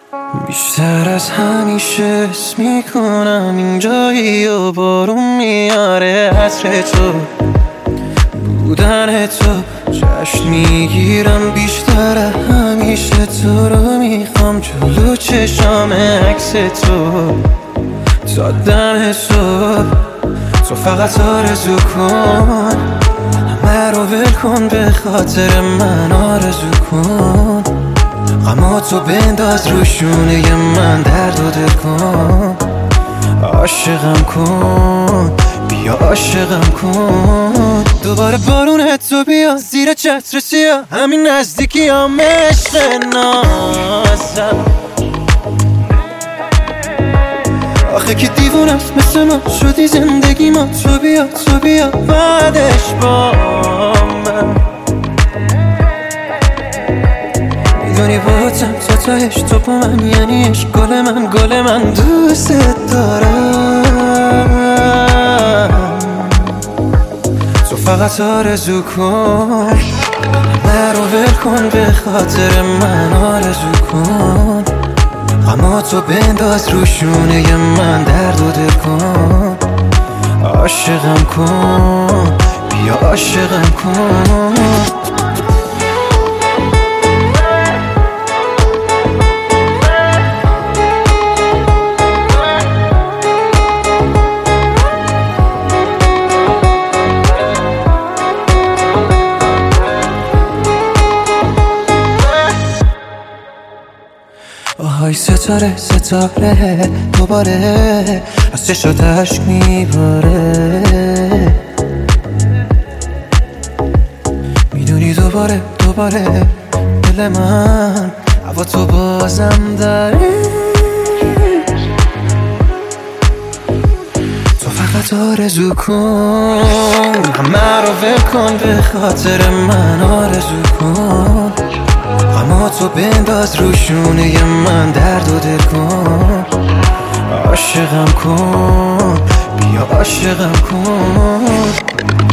بیشتر از همیشه حس میکنم اینجایی و بارون میاره عطر تو بودن تو جشن میگیرم بیشتر همیشه تو رو میخوام جلو چشام عکس تو تا دم صبح تو فقط آرزو کن همه رو ول کن به خاطر من آرزو کن غماتو بنداز رو شونه من درد و دل کن عاشقم کن بیا عاشقم کن دوباره بارون تو بیا زیر چتر سیاه همین نزدیکی هم عشق نازم آخه که دیوونست مثل ما شدی زندگی ما تو بیا بعدش با من میدونی باتم تا تاش تو با من یعنی عشق گل من دوست دارم تو فقط آرزو کن من رو ول کن به خاطر من آرزو کن غماتو بنداز رو شونه من درد و دل کن عاشقم کن بیا عاشقم کن آهای ستاره دوباره از چشات عشق میباره میدونی دوباره دل من هوا تو بازم داره تو فقط آرزو کن همه رو ول کن به خاطر من آرزو کن غماتو بنداز رو شونه من درد و دل کن عاشقم کن بیا عاشقم کن